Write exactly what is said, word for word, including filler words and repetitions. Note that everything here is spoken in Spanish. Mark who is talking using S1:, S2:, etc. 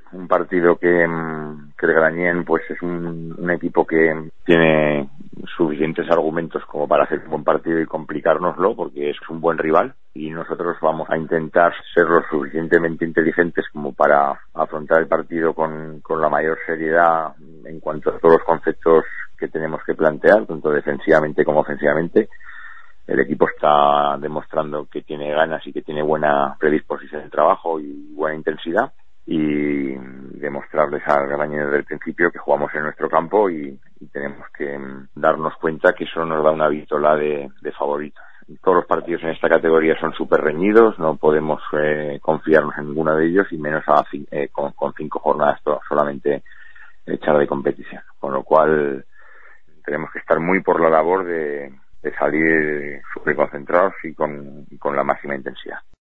S1: un partido que, que el Grañén pues es un, un equipo que tiene suficientes argumentos como para hacer un buen partido y complicárnoslo, porque es un buen rival, y nosotros vamos a intentar ser lo suficientemente inteligentes como para afrontar el partido con, con la mayor seriedad en cuanto a todos los conceptos que tenemos que plantear, tanto defensivamente como ofensivamente. El equipo está demostrando que tiene ganas y que tiene buena predisposición de trabajo y buena intensidad, y demostrarles al Grañén desde el principio que jugamos en nuestro campo y, y tenemos que darnos cuenta que eso nos da una vitola de, de favoritos. Todos los partidos en esta categoría son súper reñidos, no podemos eh, confiarnos en ninguno de ellos, y menos a, eh, con, con cinco jornadas to- solamente echar de competición, con lo cual tenemos que estar muy por la labor de, de salir súper concentrados y con, y con la máxima intensidad.